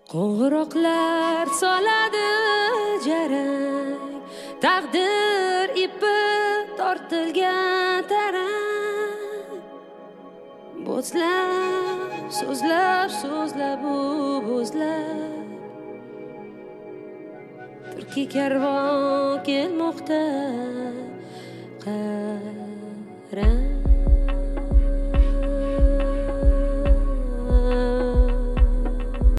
Qo'ng'iroqlar soladi jarang, taqdir ipi tortilgan tarang. Bo'zlab, so'zlab u bo'zlab, turkiy karvon kelmoqda qarang.